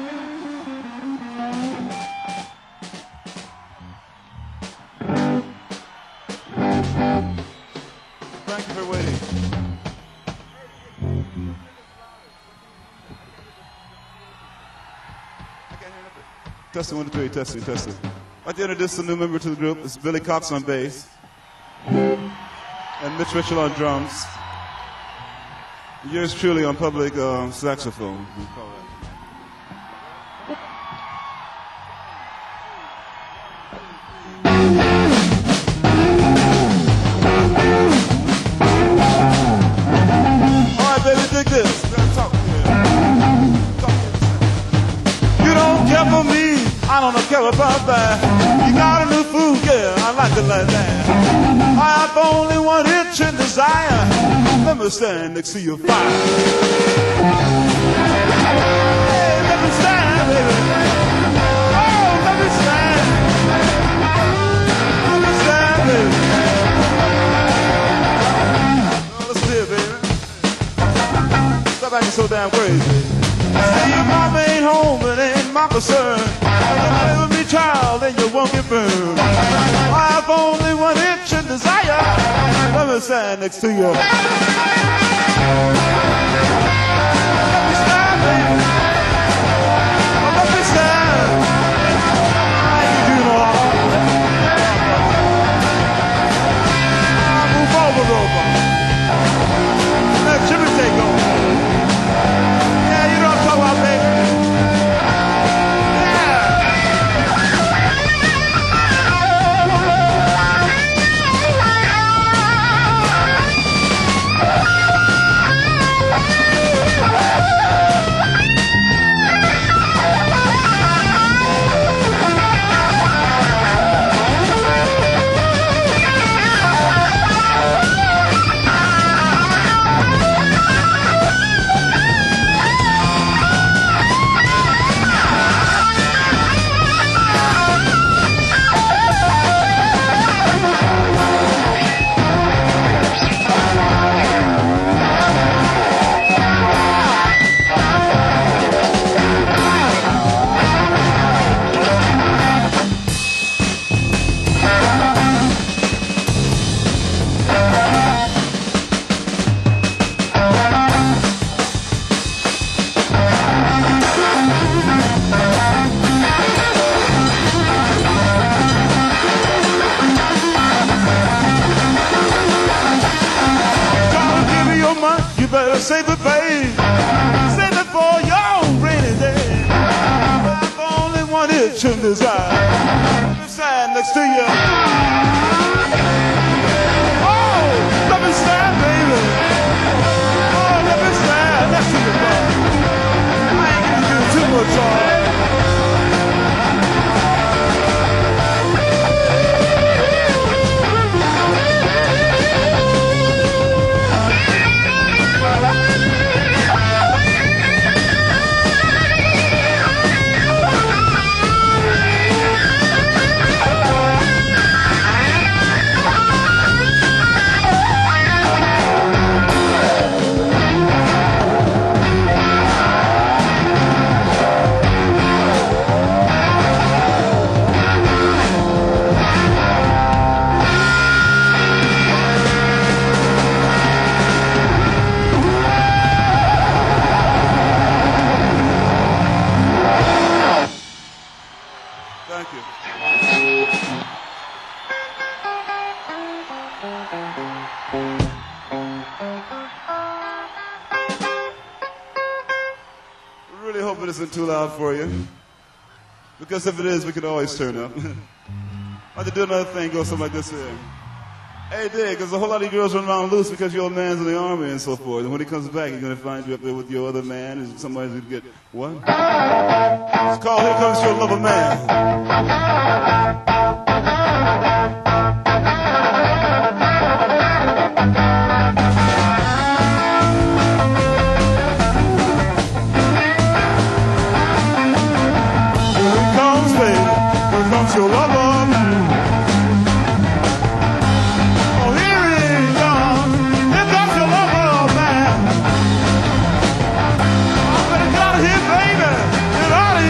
Thank you for waiting. Testing 1, 2, 3, testing. I'd like to introduce a new member to the group. It's Billy Cox on bass and Mitch Mitchell on drums. Yours truly on public saxophone. We call that. All right, baby, dig this. Talk you don't care for me, I don't care about that. You got a new food, yeah, I like it like that. I have only one itch and desire. Let me stand next to your fire. Hey, let me stand, baby. Oh, let me stand. Let me stand, baby. Oh, let's see it, baby. Stop acting so damn crazy. See, your mama ain't home, it ain't my concern. You play with me, child, and you won't get burned. I have only one itch and desire. Let me stand next to you. Let me stand, baby. Oh, let me stand. You know, move over. Let Jimmy take over. Yeah, you know what I'm talking about, baby. Save it, babe. Save it for your rainy day. I've only one itch and desire. Let me stand next to you. Oh, let me stand, baby. Oh, let me stand next to you, bud. I ain't gonna do too much, all right. It isn't too loud for you, because if it is, we can always turn up. I have to do another thing, go something like this here. Hey, Dick, because a whole lot of girls run around loose because your old man's in the army and so forth. And when he comes back, he's going to find you up there with your other man, and somebody's going to get, what? It's called Here Comes Your Lover Man. Your lover man. Oh, here he comes. Here comes your lover man. Oh, better get out of here, baby. Get out of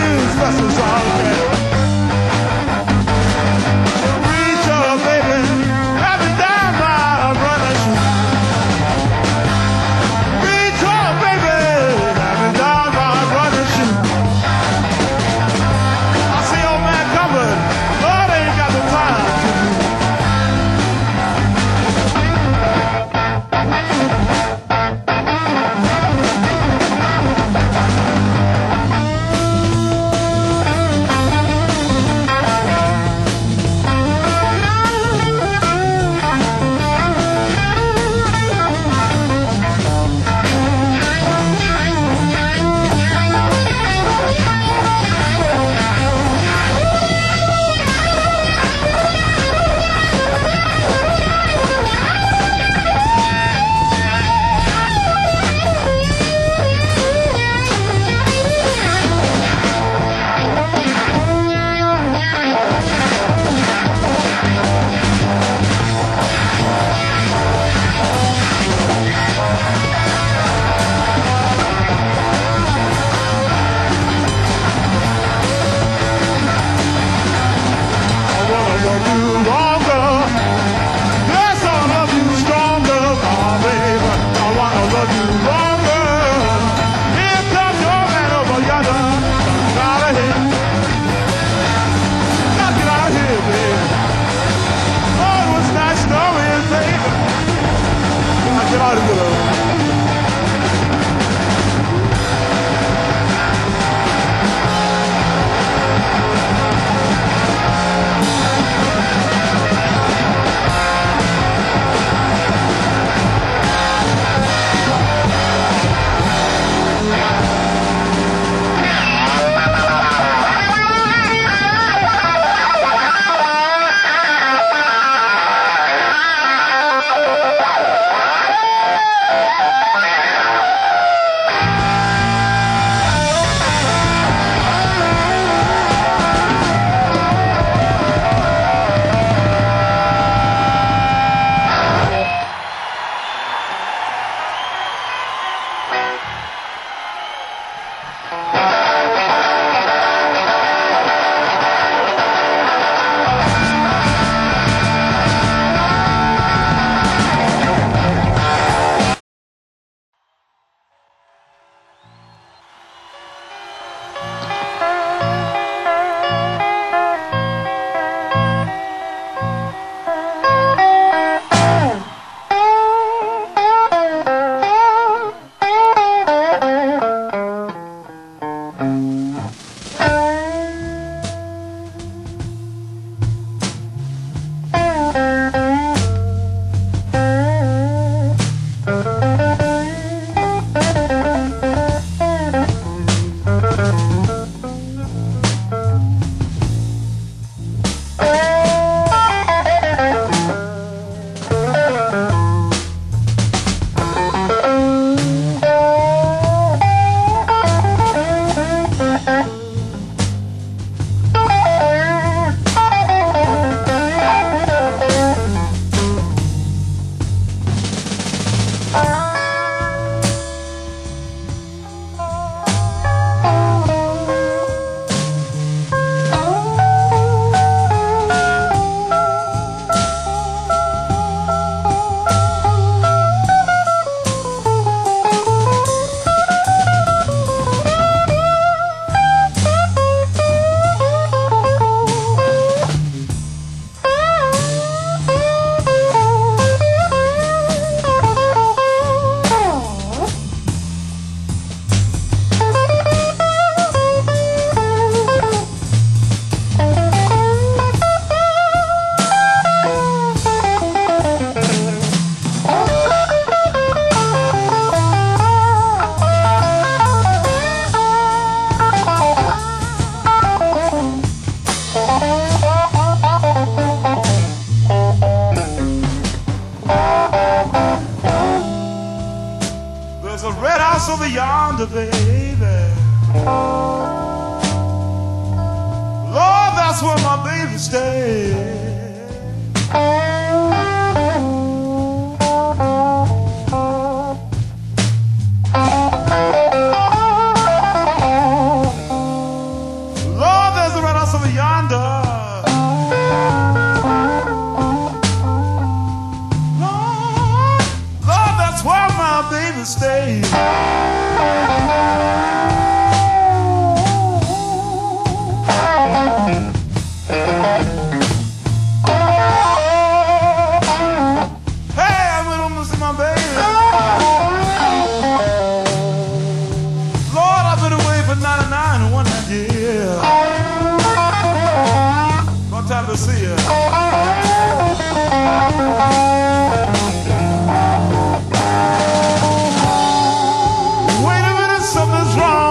Over yonder, baby. Lord, that's where my baby stays. Lord, there's a red house over yonder. Lord, that's where my baby stays. Time to see you. Wait a minute, something's wrong.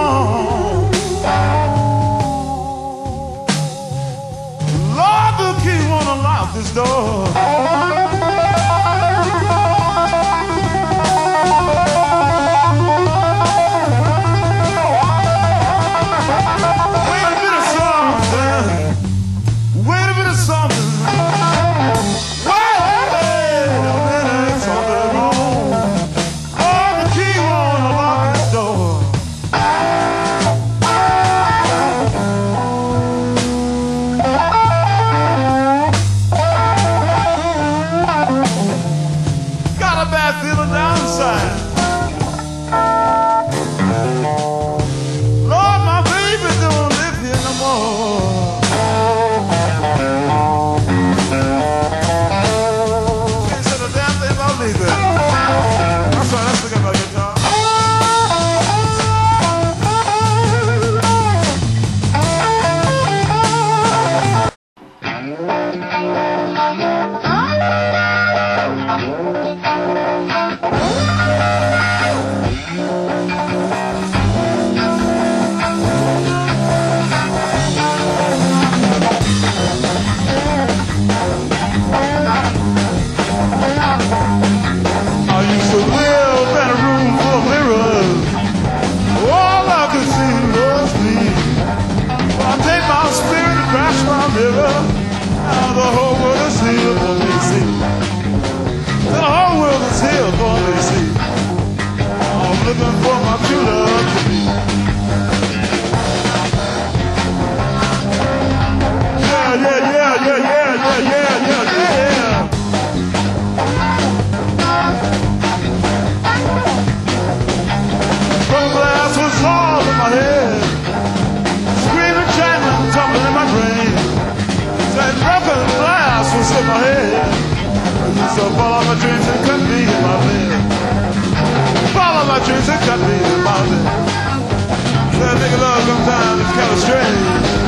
my dreams that cut me in my bed. That nigga love sometimes is kind of strange.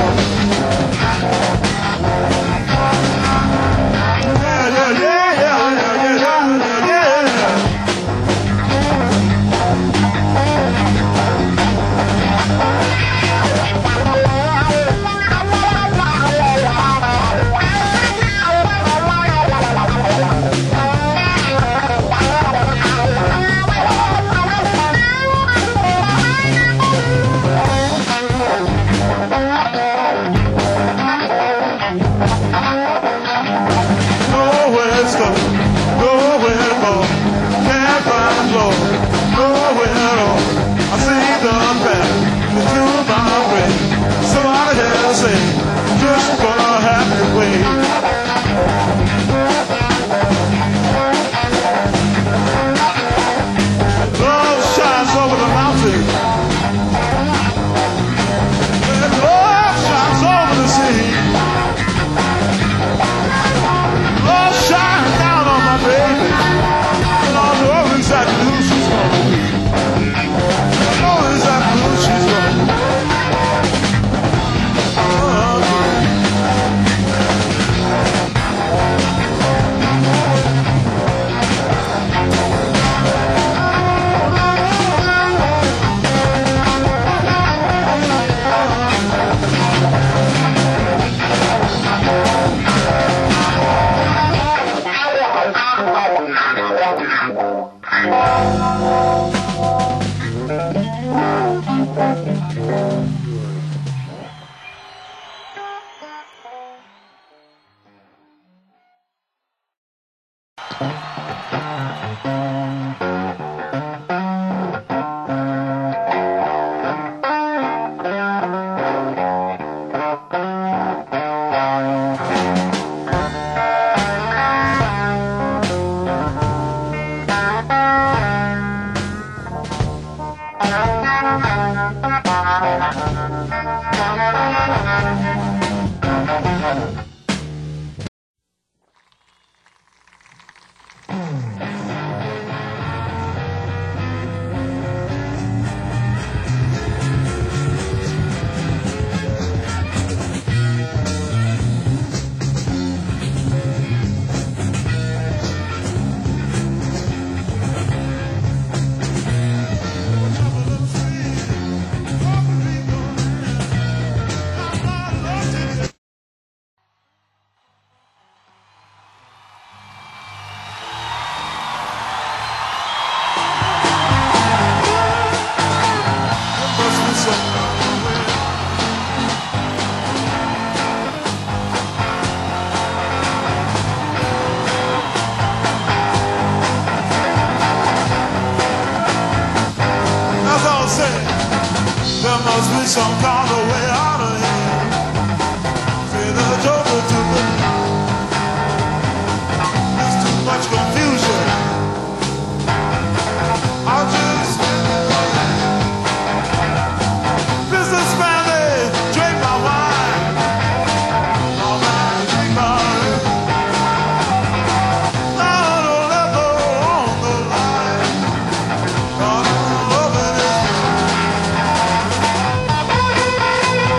Yeah, yeah, yeah, yeah, yeah, yeah, yeah, yeah. Some kind of way out of here. Say the joker to the there's too much confusion. I'll just businessman, they drink my wine. All man drink my I don't ever on the line. God, I'm loving it.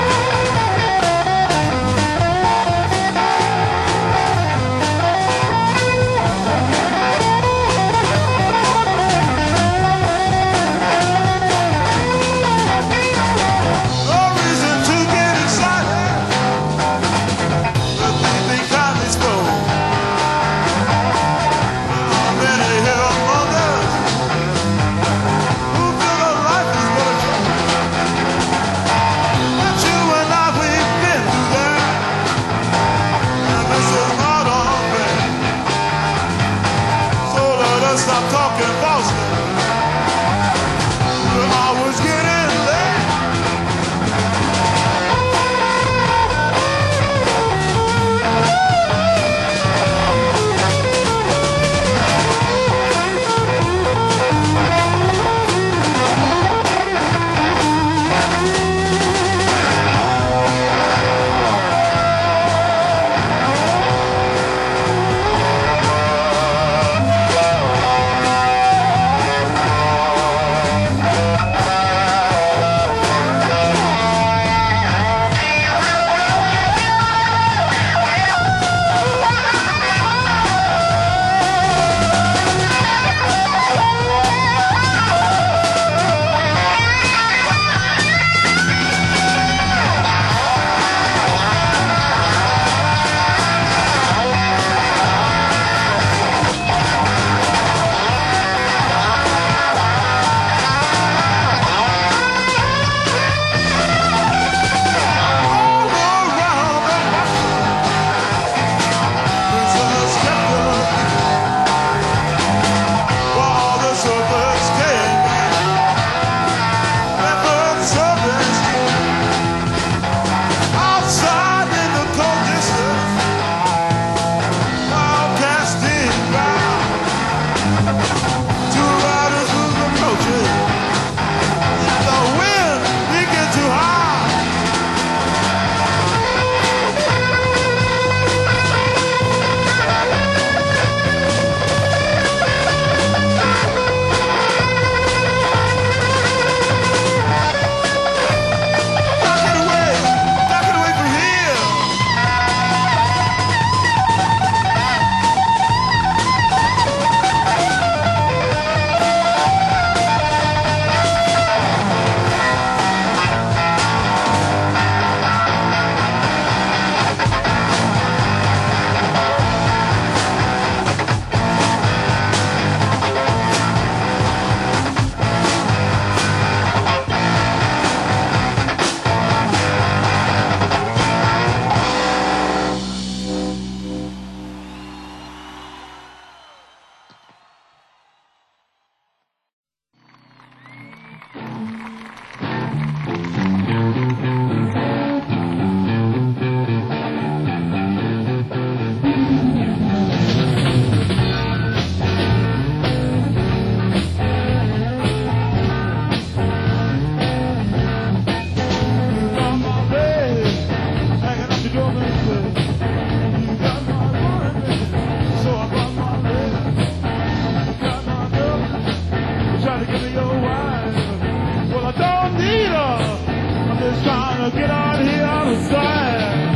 Get out here on the side.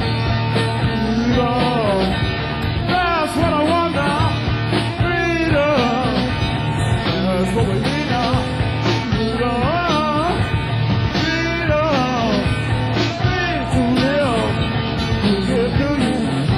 That's what I want now. Freedom. That's what we need now. Freedom. Freedom. Free to live. To give to you.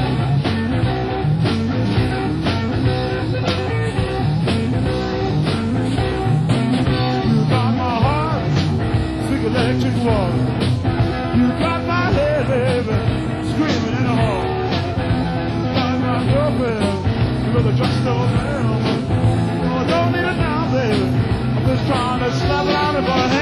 You got my heart. Sweet electric water. You got my head, baby, screaming in the hall. You got my girlfriend, you're the drugstore man. Oh, I don't need it now, baby. I'm just trying to slap it out of her hand.